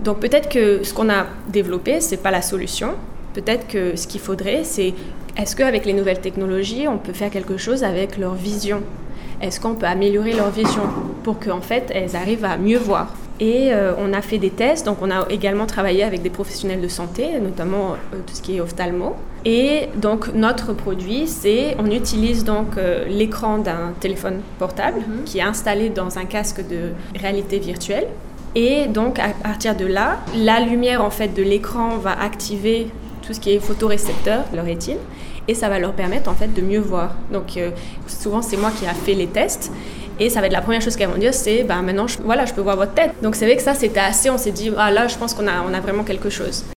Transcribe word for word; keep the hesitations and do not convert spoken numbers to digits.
Donc peut-être que ce qu'on a développé, c'est pas la solution. Peut-être que ce qu'il faudrait, c'est est-ce qu'avec les nouvelles technologies, on peut faire quelque chose avec leur vision ? Est-ce qu'on peut améliorer leur vision pour qu'en fait, elles arrivent à mieux voir ? Et euh, on a fait des tests, donc on a également travaillé avec des professionnels de santé, notamment euh, tout ce qui est ophtalmo. Et donc notre produit, c'est, on utilise donc euh, l'écran d'un téléphone portable mm-hmm. qui est installé dans un casque de réalité virtuelle. Et donc à partir de là, la lumière en fait de l'écran va activer tout ce qui est photorécepteur, leur rétine, et ça va leur permettre en fait de mieux voir. Donc euh, souvent c'est moi qui a fait les tests. Et ça va être la première chose qu'elles vont dire, c'est bah, maintenant, je, voilà, je peux voir votre tête. Donc c'est vrai que ça, c'était assez, on s'est dit, ah là, je pense qu'on a, on a vraiment quelque chose.